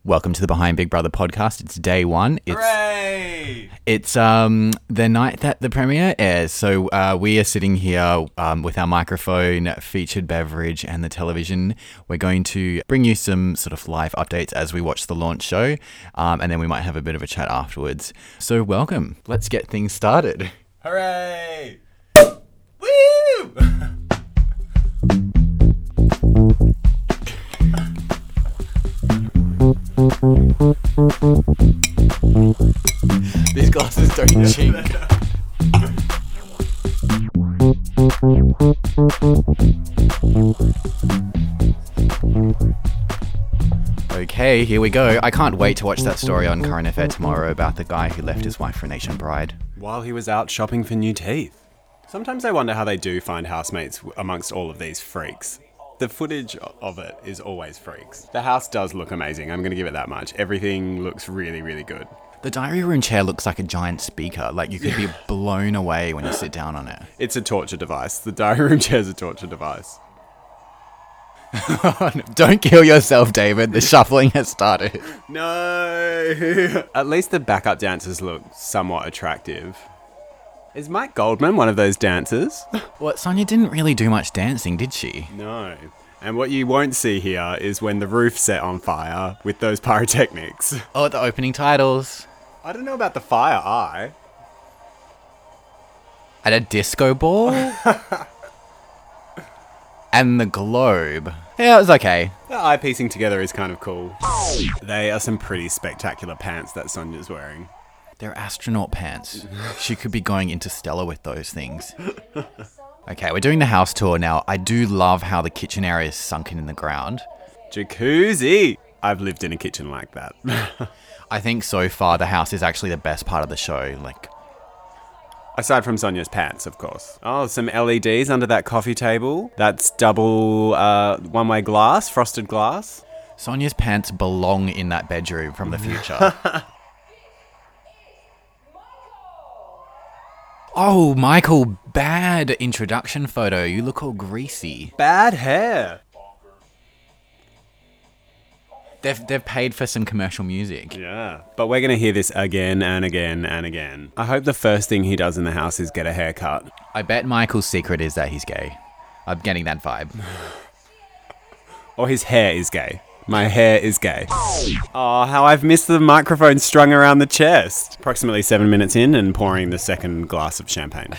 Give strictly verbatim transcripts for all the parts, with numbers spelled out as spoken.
Welcome to the Behind Big Brother podcast. It's day one. It's, Hooray! It's um the night that the premiere airs. So uh, we are sitting here um, with our microphone, featured beverage, and the television. We're going to bring you some sort of live updates as we watch the launch show, um, and then we might have a bit of a chat afterwards. So welcome. Let's get things started. Hooray! Woo! These glasses don't chink. Okay, here we go. I can't wait to watch that story on Current Affair tomorrow about the guy who left his wife for a nation bride. While he was out shopping for new teeth. Sometimes I wonder how they do find housemates amongst all of these freaks. The footage of it is always freaks. The house does look amazing, I'm going to give it that much. Everything looks really, really good. The diary room chair looks like a giant speaker. Like you could be blown away when you sit down on it. It's a torture device. The diary room chair is a torture device. Don't kill yourself, David. The shuffling has started. No! At least the backup dancers look somewhat attractive. Is Mike Goldman one of those dancers? Well, Sonia didn't really do much dancing, did she? No. And what you won't see here is when the roof set on fire with those pyrotechnics. Oh, the opening titles. I don't know about the fire eye. At a disco ball? And the globe. Yeah, it was okay. The eye piecing together is kind of cool. They are some pretty spectacular pants that Sonia's wearing. They're astronaut pants. She could be going interstellar with those things. Okay, we're doing the house tour now. I do love how the kitchen area is sunken in the ground. Jacuzzi! I've lived in a kitchen like that. I think so far the house is actually the best part of the show. Like, aside from Sonia's pants, of course. Oh, some L E Ds under that coffee table. That's double uh, one-way glass, frosted glass. Sonia's pants belong in that bedroom from the future. Oh, Michael, bad introduction photo. You look all greasy. Bad hair. They've they've paid for some commercial music. Yeah, but we're going to hear this again and again and again. I hope the first thing he does in the house is get a haircut. I bet Michael's secret is that he's gay. I'm getting that vibe. Or his hair is gay. My hair is gay. Oh, how I've missed the microphone strung around the chest. Approximately seven minutes in and pouring the second glass of champagne.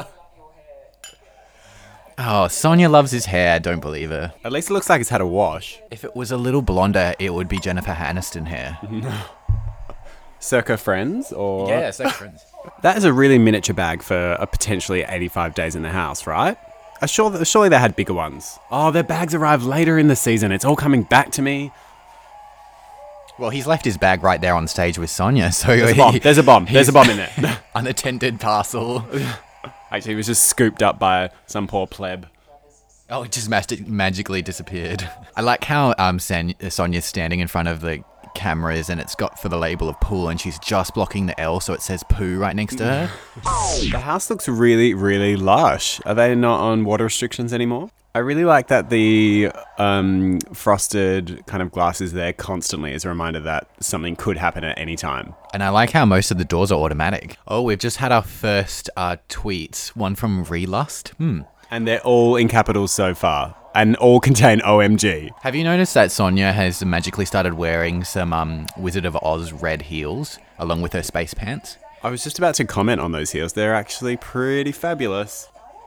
Oh, Sonia loves his hair. Don't believe her. At least it looks like it's had a wash. If it was a little blonder, it would be Jennifer Aniston hair. Circa Friends or... Yeah, Circa Friends. That is a really miniature bag for a potentially eighty-five days in the house, right? Uh, sure, surely they had bigger ones. Oh, their bags arrived later in the season. It's all coming back to me. Well, he's left his bag right there on stage with Sonia, so... There's a bomb. There's a bomb. There's a bomb in there. Unattended parcel. Actually, he was just scooped up by some poor pleb. Oh, it just mag- magically disappeared. I like how um San- Sonia's standing in front of the cameras and it's got for the label of pool and she's just blocking the L so it says poo right next to her. The house looks really, really lush. Are they not on water restrictions anymore? I really like that the um, frosted kind of glass is there constantly as a reminder that something could happen at any time. And I like how most of the doors are automatic. Oh, we've just had our first uh, tweets. One from Relust. Hmm. And they're all in capitals so far. And all contain O M G. Have you noticed that Sonia has magically started wearing some um, Wizard of Oz red heels along with her space pants? I was just about to comment on those heels. They're actually pretty fabulous.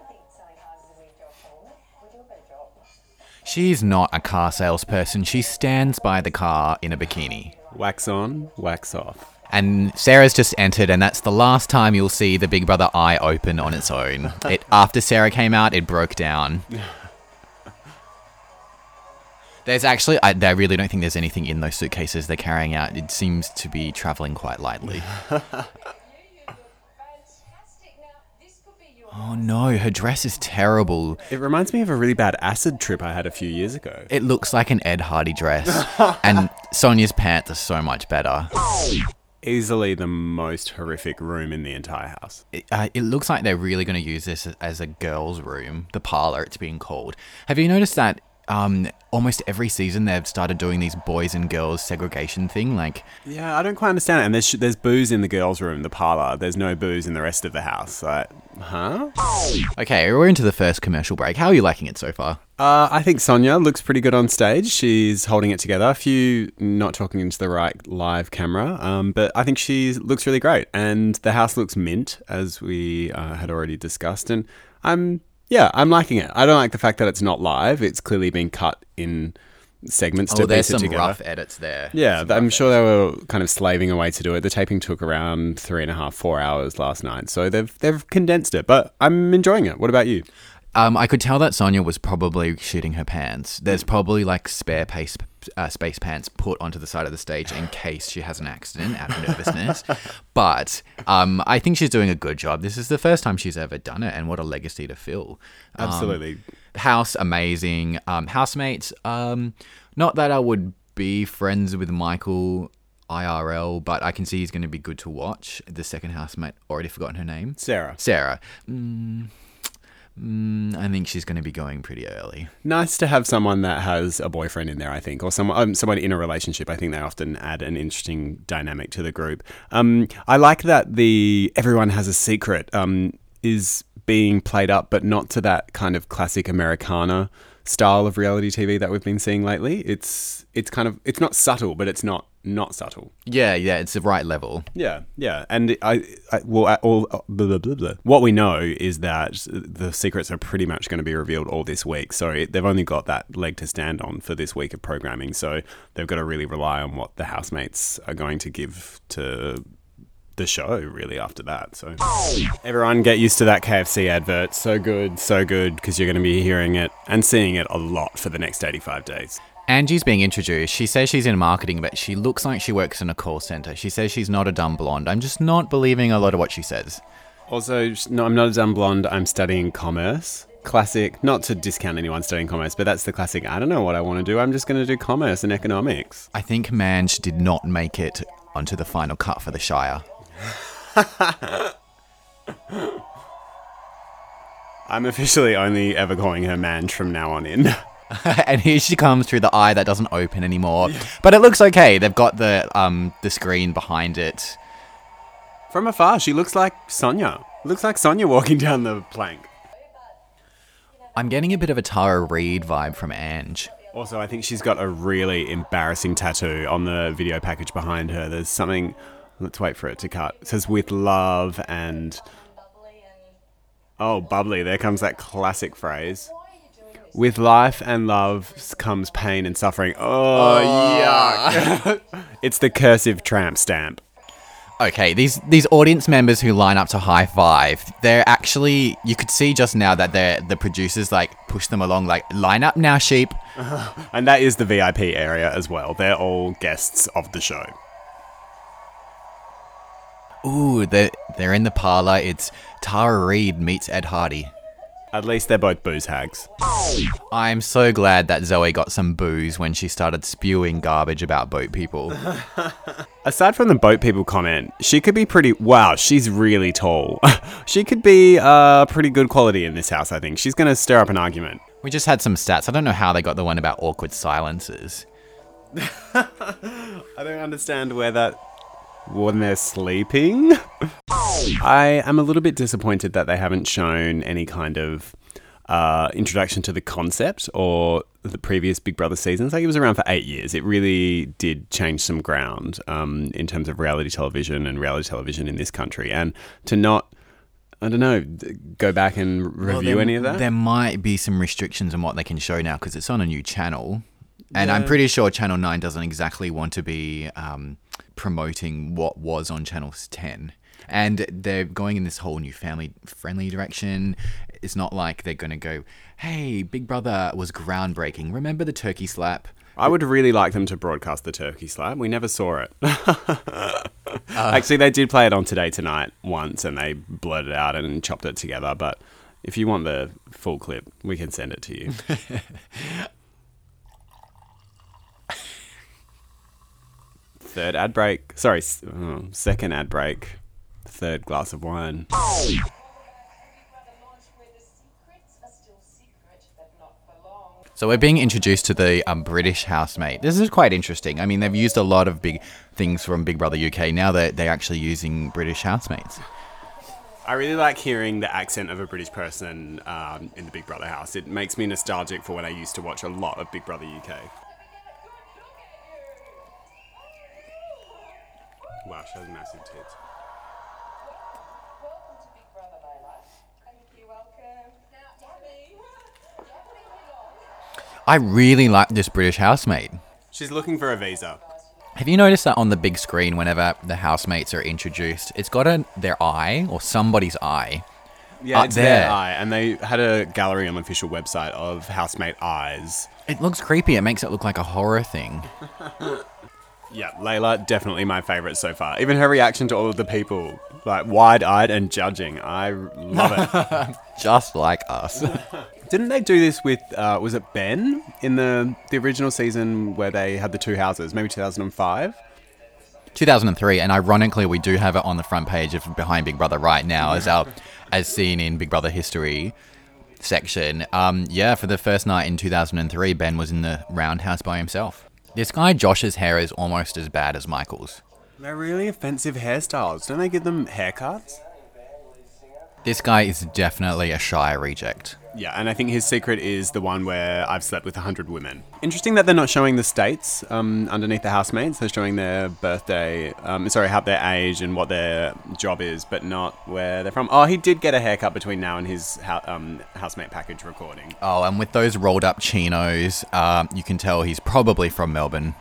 She's not a car salesperson. She stands by the car in a bikini. Wax on, wax off. And Sarah's just entered, and that's the last time you'll see the Big Brother eye open on its own. It after Sarah came out, it broke down. There's actually, I, I really don't think there's anything in those suitcases they're carrying out. It seems to be traveling quite lightly. Oh no, her dress is terrible. It reminds me of a really bad acid trip I had a few years ago. It looks like an Ed Hardy dress. And Sonia's pants are so much better. Easily the most horrific room in the entire house. It, uh, it looks like they're really going to use this as a girls' room, the parlour it's being called. Have you noticed that um, almost every season they've started doing these boys and girls segregation thing. Like, Yeah, I don't quite understand it. And there's there's booze in the girls' room, the parlor. There's no booze in the rest of the house. Like, huh? okay, we're into the first commercial break. How are you liking it so far? Uh, I think Sonia looks pretty good on stage. She's holding it together. A few not talking into the right live camera, um, but I think she looks really great. And the house looks mint, as we uh, had already discussed. And I'm, yeah, I'm liking it. I don't like the fact that it's not live. It's clearly been cut in segments Oh, to there's piece it some together. rough edits there. Yeah, Some I'm rough sure edits. they were kind of slaving away to do it. The taping took around three and a half, four hours last night, so they've they've condensed it. But I'm enjoying it. What about you? Um, I could tell that Sonia was probably shooting her pants. There's probably like spare pace, uh, space pants put onto the side of the stage in case she has an accident out of nervousness. But um, I think she's doing a good job. This is the first time she's ever done it, and what a legacy to fill. Um, Absolutely. House, amazing. Um, housemates, um, not that I would be friends with Michael I R L, but I can see he's going to be good to watch. The second housemate, already forgotten her name. Sarah. Sarah. Mm, mm, I think she's going to be going pretty early. Nice to have someone that has a boyfriend in there, I think, or someone um, someone in a relationship. I think they often add an interesting dynamic to the group. Um, I like that the everyone has a secret um, is being played up, but not to that kind of classic Americana style of reality T V that we've been seeing lately. It's it's kind of it's not subtle, but it's not not subtle. Yeah, yeah, it's the right level. Yeah, yeah, and I, I well, I- all blah, blah, blah, blah. What we know is that the secrets are pretty much going to be revealed all this week. So it, they've only got that leg to stand on for this week of programming. So they've got to really rely on what the housemates are going to give to the show, really, after that. So everyone get used to that K F C advert. So good, so good, because you're going to be hearing it and seeing it a lot for the next eighty-five days. Angie's being introduced. She says she's in marketing, but she looks like she works in a call center. She says she's not a dumb blonde. I'm just not believing a lot of what she says. Also, no, I'm not a dumb blonde. I'm studying commerce. Classic, not to discount anyone studying commerce, but that's the classic, I don't know what I want to do. I'm just going to do commerce and economics. I think Manj did not make it onto the final cut for the Shire. I'm officially only ever calling her Manj from now on in. And here she comes through the eye that doesn't open anymore. But it looks okay. They've got the um the screen behind it. From afar, she looks like Sonia. Looks like Sonia walking down the plank. I'm getting a bit of a Tara Reid vibe from Ange. Also, I think she's got a really embarrassing tattoo on the video package behind her. There's something... Let's wait for it to cut. It says with love and... Oh, bubbly. There comes that classic phrase. With life and love comes pain and suffering. Oh, yuck. It's the cursive tramp stamp. Okay, these these audience members who line up to high five, they're actually, you could see just now that they're the producers like push them along, like, line up now, sheep. And that is the V I P area as well. They're all guests of the show. Ooh, they're, they're in the parlor. It's Tara Reid meets Ed Hardy. At least they're both booze hags. I'm so glad that Zoe got some booze when she started spewing garbage about boat people. Aside from the boat people comment, she could be pretty... Wow, she's really tall. She could be uh, pretty good quality in this house, I think. She's going to stir up an argument. We just had some stats. I don't know how they got the one about awkward silences. I don't understand where that... When they're sleeping? I am a little bit disappointed that they haven't shown any kind of uh, introduction to the concept or the previous Big Brother seasons. Like, it was around for eight years. It really did change some ground um, in terms of reality television and reality television in this country. And to not, I don't know, go back and review Well, there, any of that? There might be some restrictions on what they can show now because it's on a new channel. And Yeah. I'm pretty sure Channel nine doesn't exactly want to be um, promoting what was on Channel ten. And they're going in this whole new family-friendly direction. It's not like they're going to go, hey, Big Brother was groundbreaking. Remember the turkey slap? I would really like them to broadcast the turkey slap. We never saw it. uh, Actually, they did play it on Today Tonight once, and they blurted it out and chopped it together. But if you want the full clip, we can send it to you. Third ad break. Sorry, s- oh, second ad break. Third glass of wine. So So we're being introduced to the um, British housemate. This is quite interesting. I mean, they've used a lot of big things from Big Brother U K. Now they're, they're actually using British housemates. I really like hearing the accent of a British person um, in the Big Brother house. It makes me nostalgic for when I used to watch a lot of Big Brother U K. Wow, she has massive tits. I really like this British housemate. She's looking for a visa. Have you noticed that on the big screen whenever the housemates are introduced, it's got a, their eye or somebody's eye? Yeah, up it's there. their eye. And they had a gallery on the official website of housemate eyes. It looks creepy. It makes it look like a horror thing. Yeah, Layla, definitely my favourite so far. Even her reaction to all of the people, like wide-eyed and judging. I love it. Just like us. Didn't they do this with, uh, was it Ben in the, the original season where they had the two houses, maybe two thousand five? two thousand three, and ironically, we do have it on the front page of Behind Big Brother right now, as our, as seen in Big Brother history section. Um, yeah, for the first night in two thousand three, Ben was in the roundhouse by himself. This guy Josh's hair is almost as bad as Michael's. They're really offensive hairstyles. Don't they give them haircuts? This guy is definitely a shy reject. Yeah, and I think his secret is the one where I've slept with a hundred women. Interesting that they're not showing the states um, underneath the housemates. They're showing their birthday, um, sorry, how their age and what their job is, but not where they're from. Oh, he did get a haircut between now and his hou- um, housemate package recording. Oh, and with those rolled up chinos, uh, you can tell he's probably from Melbourne.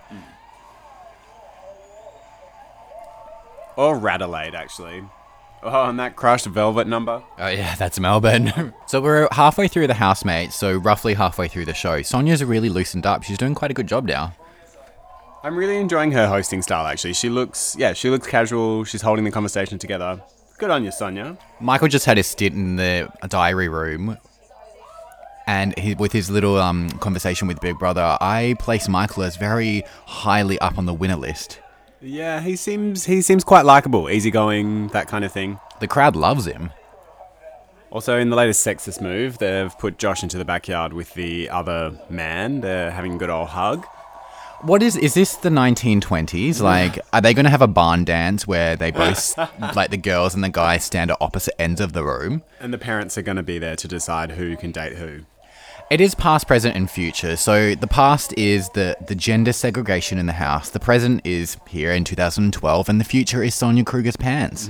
Or Radelaide, actually. Oh, and that crushed velvet number. Oh yeah, that's Melbourne. So we're halfway through the housemates, so roughly halfway through the show. Sonia's really loosened up. She's doing quite a good job now. I'm really enjoying her hosting style, actually. She looks, yeah, she looks casual. She's holding the conversation together. Good on you, Sonia. Michael just had his stint in the diary room, and he, with his little um, conversation with Big Brother, I place Michael as very highly up on the winner list. Yeah, he seems he seems quite likable, easygoing, that kind of thing. The crowd loves him. Also, in the latest sexist move, they've put Josh into the backyard with the other man. They're having a good old hug. What is is this the nineteen twenties? Like, are they going to have a barn dance where they both, like the girls and the guys, stand at opposite ends of the room? And the parents are going to be there to decide who can date who. It is past, present, and future. So the past is the, the gender segregation in the house. The present is here in two thousand twelve, and the future is Sonia Kruger's pants.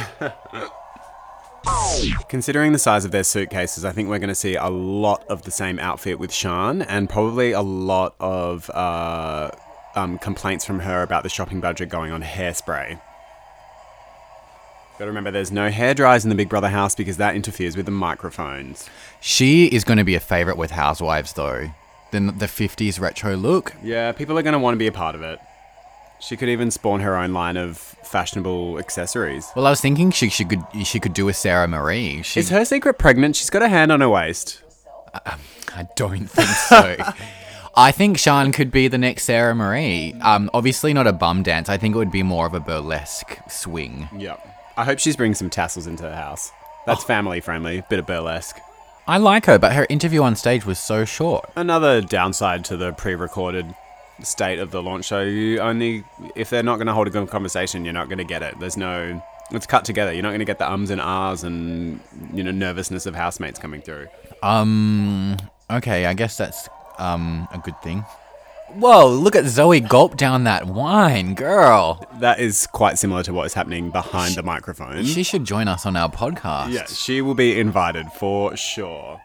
Considering the size of their suitcases, I think we're going to see a lot of the same outfit with Sean, and probably a lot of uh, um, complaints from her about the shopping budget going on hairspray. Got to remember, there's no hair dryers in the Big Brother house because that interferes with the microphones. She is going to be a favourite with housewives, though. The, the fifties retro look. Yeah, people are going to want to be a part of it. She could even spawn her own line of fashionable accessories. Well, I was thinking she, she could she could do a Sarah Marie. She, Is her secret pregnant? She's got a hand on her waist. I, I don't think so. I think Sean could be the next Sarah Marie. Um, obviously not a bum dance. I think it would be more of a burlesque swing. Yep. I hope she's bringing some tassels into her house. That's oh. family friendly, bit of burlesque. I like her, but her interview on stage was so short. Another downside to the pre-recorded state of the launch show, you only, if they're not going to hold a good conversation, you're not going to get it. There's no, it's cut together. You're not going to get the ums and ahs and, you know, nervousness of housemates coming through. Um, okay, I guess that's um a good thing. Whoa, look at Zoe gulp down that wine, girl. That is quite similar to what is happening behind she, the microphone. She should join us on our podcast. Yes, she will be invited for sure.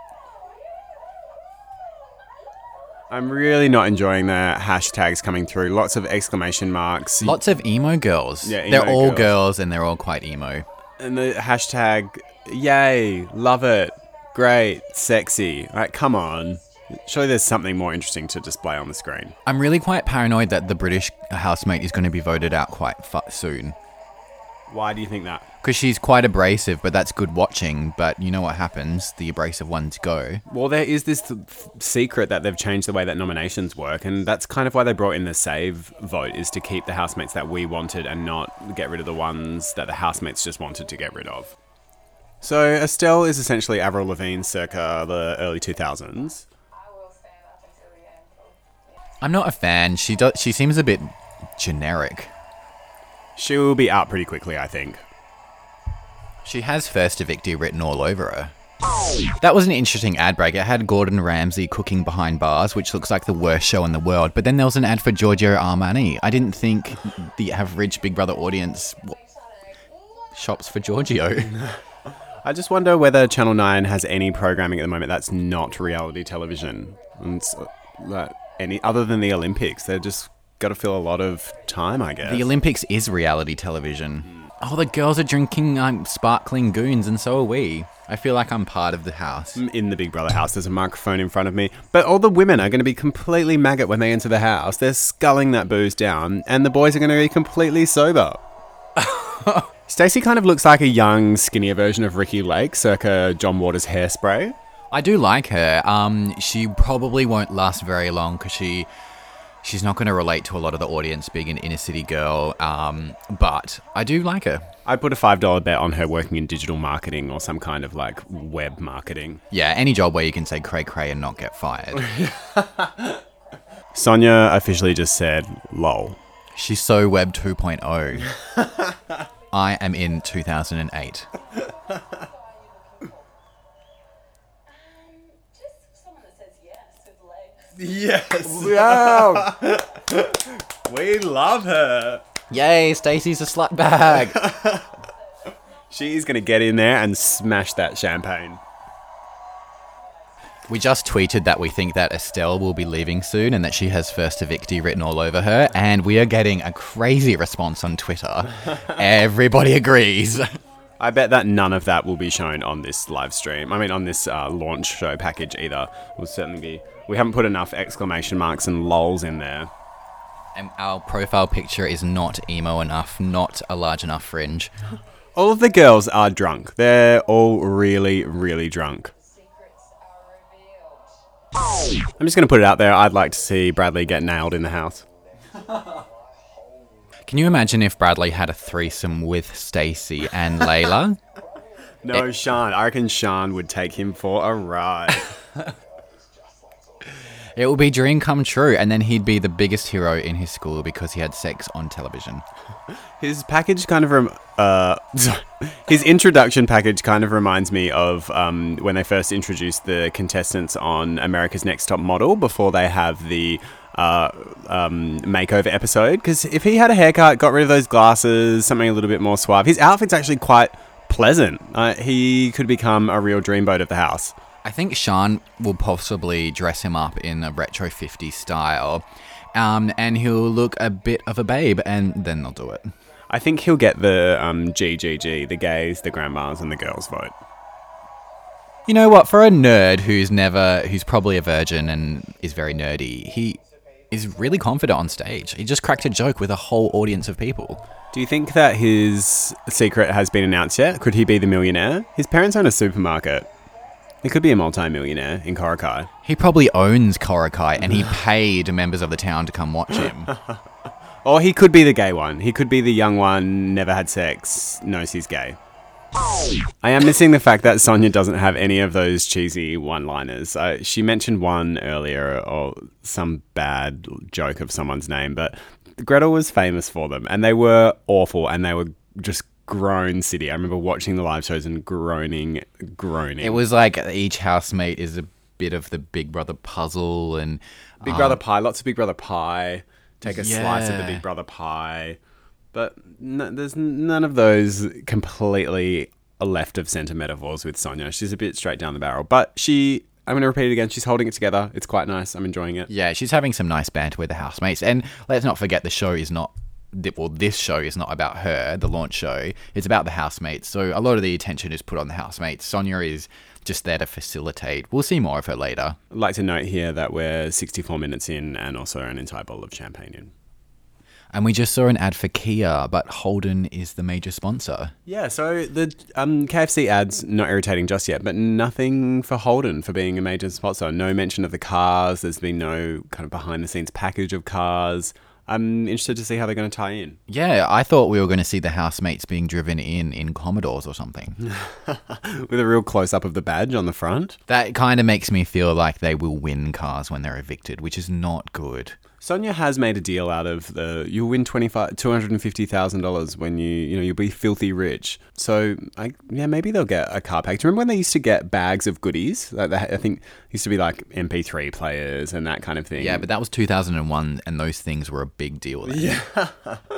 I'm really not enjoying the hashtags coming through. Lots of exclamation marks. Lots of emo girls. Yeah, emo they're all girls. girls and they're all quite emo. And the hashtag, yay, love it, great, sexy. Like, come on. Surely there's something more interesting to display on the screen. I'm really quite paranoid that the British housemate is going to be voted out quite fu- soon. Why do you think that? Because she's quite abrasive, but that's good watching. But you know what happens? The abrasive ones go. Well, there is this th- secret that they've changed the way that nominations work, and that's kind of why they brought in the save vote, is to keep the housemates that we wanted and not get rid of the ones that the housemates just wanted to get rid of. So Estelle is essentially Avril Lavigne circa the early two thousands. I'm not a fan. She does. She seems a bit generic. She will be out pretty quickly, I think. She has First to Victory written all over her. That was an interesting ad break. It had Gordon Ramsay cooking behind bars, which looks like the worst show in the world. But then there was an ad for Giorgio Armani. I didn't think the average Big Brother audience shops for Giorgio. I just wonder whether Channel nine has any programming at the moment that's not reality television. And so, that any other than the Olympics. They've just got to fill a lot of time, I guess. The Olympics is reality television. Oh, the girls are drinking um, sparkling goons, and so are we. I feel like I'm part of the house. In the Big Brother house, there's a microphone in front of me. But all the women are going to be completely maggot when they enter the house. They're sculling that booze down, and the boys are going to be completely sober. Stacey kind of looks like a young, skinnier version of Ricki Lake, circa John Waters' Hairspray. I do like her. Um, she probably won't last very long because she... She's not going to relate to a lot of the audience being an inner city girl, um, but I do like her. I put a five dollar bet on her working in digital marketing or some kind of like web marketing. Yeah, any job where you can say cray cray and not get fired. Sonia officially just said, lol. She's so Web two point oh. I am in two thousand eight. Yes. Wow. We love her. Yay, Stacey's a slut bag. She's going to get in there and smash that champagne. We just tweeted that we think that Estelle will be leaving soon and that she has First to Victory written all over her. And we are getting a crazy response on Twitter. Everybody agrees. I bet that none of that will be shown on this live stream. I mean, on this uh, launch show package either. Will certainly be. We haven't put enough exclamation marks and lols in there. And our profile picture is not emo enough, not a large enough fringe. All of the girls are drunk. They're all really, really drunk. I'm just going to put it out there. I'd like to see Bradley get nailed in the house. Can you imagine if Bradley had a threesome with Stacey and Layla? No, it- Sean. I reckon Sean would take him for a ride. It would be dream come true, and then he'd be the biggest hero in his school because he had sex on television. His package kind of, rem- uh, his introduction package kind of reminds me of um, when they first introduced the contestants on America's Next Top Model before they have the uh, um, makeover episode. Because if he had a haircut, got rid of those glasses, something a little bit more suave, his outfit's actually quite pleasant. Uh, he could become a real dreamboat of the house. I think Sean will possibly dress him up in a retro fifties style, um, and he'll look a bit of a babe, and then they'll do it. I think he'll get the um, G G G, the gays, the grandmas, and the girls vote. You know what? For a nerd who's never, who's probably a virgin and is very nerdy, he is really confident on stage. He just cracked a joke with a whole audience of people. Do you think that his secret has been announced yet? Could he be the millionaire? His parents own a supermarket. He could be a multi-millionaire in Korakai. He probably owns Korakai, and he paid members of the town to come watch him. Or he could be the gay one. He could be the young one, never had sex, knows he's gay. I am missing the fact that Sonia doesn't have any of those cheesy one-liners. Uh, she mentioned one earlier, or some bad joke of someone's name, but Gretel was famous for them, and they were awful, and they were just groan city. I remember watching the live shows and groaning, groaning. It was like each housemate is a bit of the Big Brother puzzle, and Big um, Brother pie, lots of Big Brother pie. Take a yeah. slice of the Big Brother pie. But n- there's none of those completely left of centre metaphors with Sonia. She's a bit straight down the barrel. But she, I'm going to repeat it again, she's holding it together. It's quite nice. I'm enjoying it. Yeah, she's having some nice banter with the housemates. And let's not forget the show is not, well, this show is not about her, the launch show. It's about the housemates. So a lot of the attention is put on the housemates. Sonia is just there to facilitate. We'll see more of her later. I'd like to note here that we're sixty-four minutes in and also an entire bowl of champagne in. And we just saw an ad for Kia, but Holden is the major sponsor. Yeah, so the um, K F C ad's not irritating just yet, but nothing for Holden for being a major sponsor. No mention of the cars. There's been no kind of behind-the-scenes package of cars. I'm interested to see how they're going to tie in. Yeah, I thought we were going to see the housemates being driven in in Commodores or something. With a real close-up of the badge on the front. That kind of makes me feel like they will win cars when they're evicted, which is not good. Sonia has made a deal out of the you'll win twenty-five, two hundred fifty thousand dollars when you you know you'll be filthy rich. So I yeah maybe they'll get a car pack. Do you remember when they used to get bags of goodies? Like they, I think used to be like M P three players and that kind of thing. Yeah, but that was two thousand one, and those things were a big deal then. Yeah,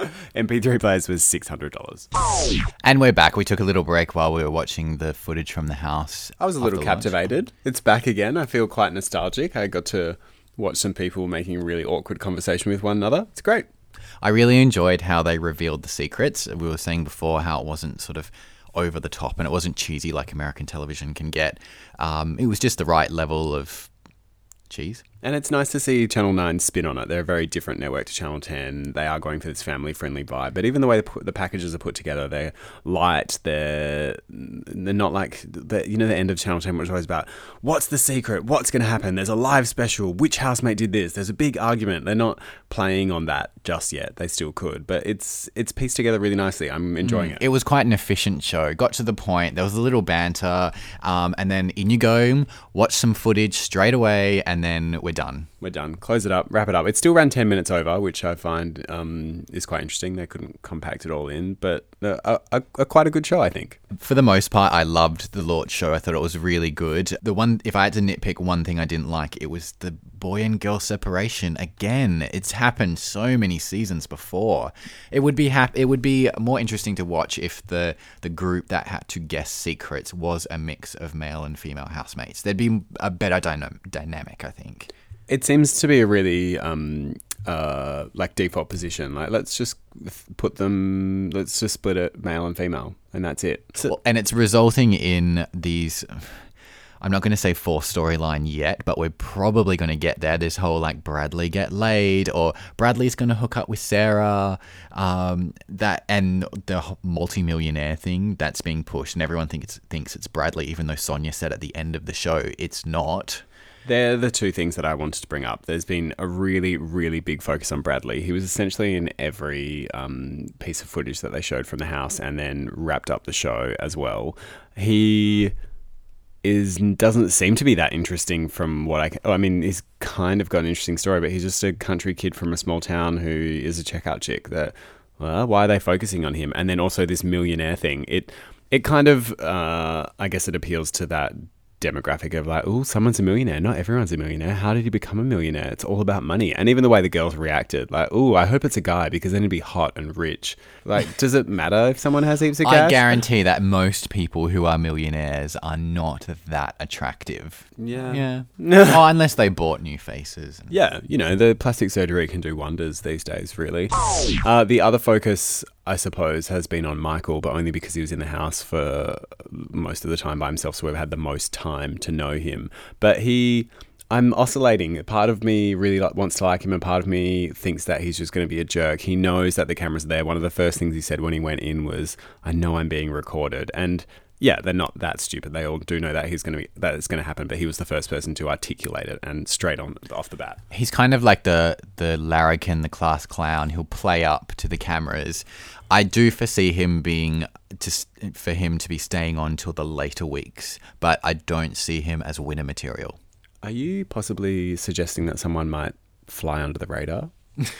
M P three players was six hundred dollars. And we're back. We took a little break while we were watching the footage from the house. I was a little after lunch. captivated. It's back again. I feel quite nostalgic. I got to watch some people making a really awkward conversation with one another. It's great. I really enjoyed how they revealed the secrets. We were saying before how it wasn't sort of over the top and it wasn't cheesy like American television can get. Um, it was just the right level of cheese. And it's nice to see Channel nine's spin on it. They're a very different network to Channel ten. They are going for this family-friendly vibe. But even the way the, the packages are put together, they're light. They're they're not like, the, you know, the end of Channel ten, which is always about, what's the secret? What's going to happen? There's a live special. Which housemate did this? There's a big argument. They're not playing on that just yet. They still could. But it's it's pieced together really nicely. I'm enjoying mm. it. It was quite an efficient show. Got to the point. There was a little banter. Um, and then in you go, watch some footage straight away, and then we're done. We're done. Close it up. Wrap it up. It still ran ten minutes over, which I find um, is quite interesting. They couldn't compact it all in, but uh, a, a, a quite a good show, I think. For the most part, I loved the Lort show. I thought it was really good. The one, if I had to nitpick one thing I didn't like, it was the boy and girl separation. Again, it's happened so many seasons before. It would be hap- It would be more interesting to watch if the the group that had to guess secrets was a mix of male and female housemates. There'd be a better dyna- dynamic, I think. It seems to be a really um, uh, like default position. Like, let's just put them, let's just split it male and female, and that's it. So, well, and it's resulting in these, I'm not going to say fourth storyline yet, but we're probably going to get there. This whole like Bradley get laid, or Bradley's going to hook up with Sarah, um, that and the multi-millionaire thing that's being pushed, and everyone thinks thinks it's Bradley, even though Sonia said at the end of the show it's not. They're the two things that I wanted to bring up. There's been a really, really big focus on Bradley. He was essentially in every um, piece of footage that they showed from the house and then wrapped up the show as well. He is doesn't seem to be that interesting from what I can... I mean, he's kind of got an interesting story, but he's just a country kid from a small town who is a checkout chick. That, well, why are they focusing on him? And then also this millionaire thing. It, it kind of, uh, I guess it appeals to that demographic of like, oh, someone's a millionaire. Not everyone's a millionaire. How did he become a millionaire? It's all about money. And even the way the girls reacted, like, oh, I hope it's a guy because then he'd be hot and rich. Like, does it matter if someone has heaps of cash? I guarantee that most people who are millionaires are not that attractive. Yeah. Yeah. Oh, unless they bought new faces. Yeah. You know, the plastic surgery can do wonders these days, really. Uh, the other focus, I suppose, has been on Michael, but only because he was in the house for most of the time by himself, so we've had the most time to know him. But he, I'm oscillating. Part of me really like, wants to like him, and part of me thinks that he's just going to be a jerk. He knows that the camera's there. One of the first things he said when he went in was, I know I'm being recorded. And yeah, they're not that stupid. They all do know that he's going to be that it's going to happen, but he was the first person to articulate it and straight on off the bat. He's kind of like the the larrikin, the class clown. He'll play up to the cameras. I do foresee him being just for him to be staying on till the later weeks, but I don't see him as winner material. Are you possibly suggesting that someone might fly under the radar?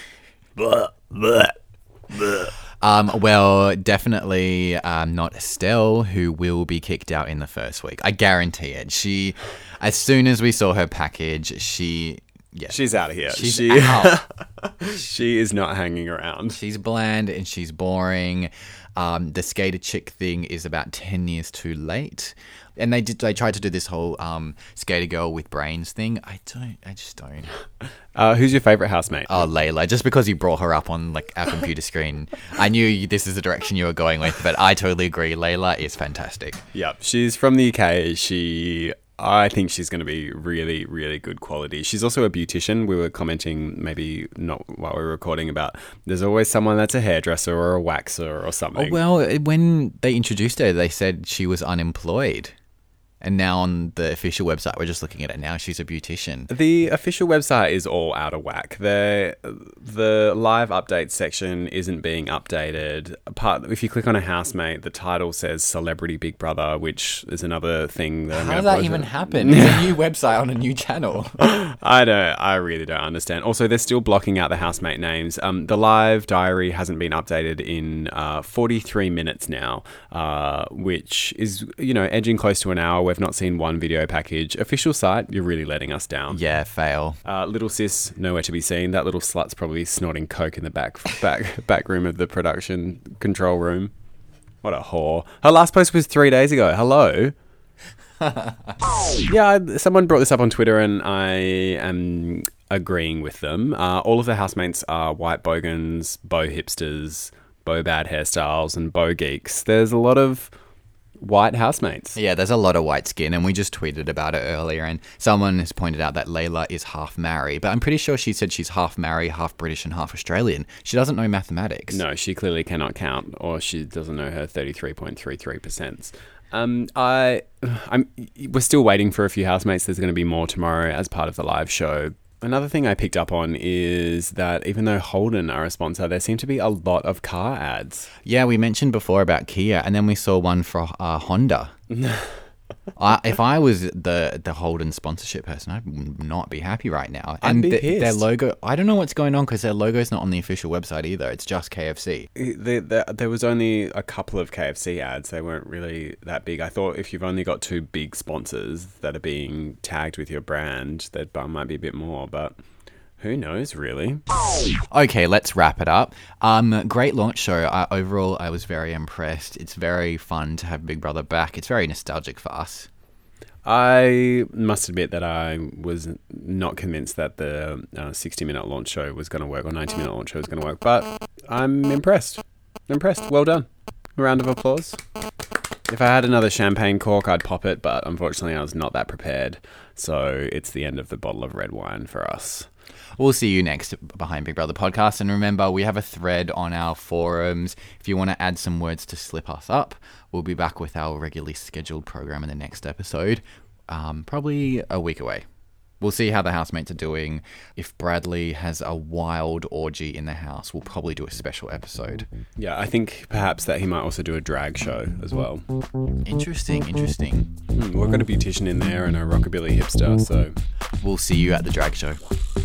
Blah, blah, blah. Um, well, definitely um, not Estelle, who will be kicked out in the first week. I guarantee it. She, as soon as we saw her package, she... Yeah. She's out of here. She's she, out. She is not hanging around. She's bland and she's boring. Um, the skater chick thing is about ten years too late. And they did. They tried to do this whole um, skater girl with brains thing. I don't. I just don't. Uh, who's your favorite housemate? Oh, Layla. Just because you brought her up on like our computer screen, I knew you, this is the direction you were going with. But I totally agree. Layla is fantastic. Yep, she's from the U K. She. I think she's going to be really, really good quality. She's also a beautician. We were commenting, maybe not while we were recording, about there's always someone that's a hairdresser or a waxer or something. Oh, well, when they introduced her, they said she was unemployed. And now on the official website, we're just looking at it now, she's a beautician. The official website is all out of whack. The the live updates section isn't being updated. Apart, if you click on a housemate, the title says Celebrity Big Brother, which is another thing that I'm How gonna does that put- even happen? It's a new website on a new channel. I don't. I really don't understand. Also, they're still blocking out the housemate names. Um, the live diary hasn't been updated in uh, forty-three minutes now, uh, which is, you know, edging close to an hour. We've not seen one video package. Official site, you're really letting us down. Yeah, fail. Uh, little sis, nowhere to be seen. That little slut's probably snorting coke in the back back back room of the production control room. What a whore. Her last post was three days ago. Hello. Yeah, someone brought this up on Twitter and I am agreeing with them. Uh, all of the housemates are white bogans, beau hipsters, beau bad hairstyles, and beau geeks. There's a lot of white housemates. Yeah, there's a lot of white skin, and we just tweeted about it earlier, and someone has pointed out that Layla is half Maori, but I'm pretty sure she said she's half Maori, half British, and half Australian. She doesn't know mathematics. No, she clearly cannot count, or she doesn't know her thirty-three point three three percent. Um, I, I'm. We're still waiting for a few housemates. There's going to be more tomorrow as part of the live show. Another thing I picked up on is that even though Holden are a sponsor, there seem to be a lot of car ads. Yeah, we mentioned before about Kia, and then we saw one for uh, Honda. I, if I was the the Holden sponsorship person, I'd not be happy right now. I'd And be th- their pissed. logo, I don't know what's going on because their logo's not on the official website either. It's just K F C. The, the, there was only a couple of K F C ads. They weren't really that big. I thought if you've only got two big sponsors that are being tagged with your brand, that might be a bit more, but who knows, really? Okay, let's wrap it up. Um, great launch show. Uh, overall, I was very impressed. It's very fun to have Big Brother back. It's very nostalgic for us. I must admit that I was not convinced that the uh, sixty-minute launch show was going to work, or ninety-minute launch show was going to work, but I'm impressed. Impressed. Well done. A round of applause. If I had another champagne cork, I'd pop it, but unfortunately I was not that prepared, so it's the end of the bottle of red wine for us. We'll see you next Behind Big Brother podcast. And remember, we have a thread on our forums. If you want to add some words to slip us up, we'll be back with our regularly scheduled program in the next episode, um, probably a week away. We'll see how the housemates are doing. If Bradley has a wild orgy in the house, we'll probably do a special episode. Yeah, I think perhaps that he might also do a drag show as well. Interesting, interesting. Hmm, we've got a beautician in there and a rockabilly hipster, so... We'll see you at the drag show.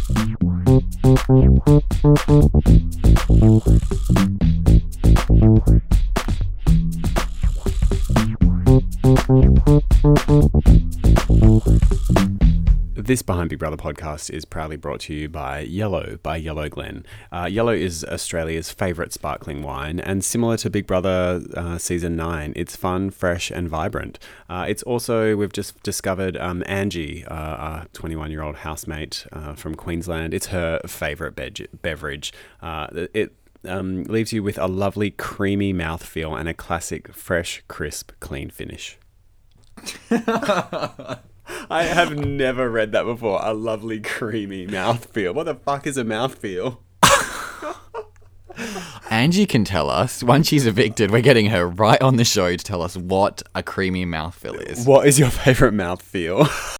This Behind Big Brother podcast is proudly brought to you by Yellow, by Yellow Glen. Uh, Yellow is Australia's favourite sparkling wine, and similar to Big Brother uh, Season nine, it's fun, fresh and vibrant. Uh, it's also, we've just discovered um, Angie, uh, our twenty-one-year-old housemate uh, from Queensland. It's her favourite be- beverage. Uh, it um, leaves you with a lovely creamy mouthfeel and a classic fresh, crisp, clean finish. I have never read that before. A lovely creamy mouthfeel. What the fuck is a mouthfeel? Angie can tell us. Once she's evicted, we're getting her right on the show to tell us what a creamy mouthfeel is. What is your favourite mouthfeel?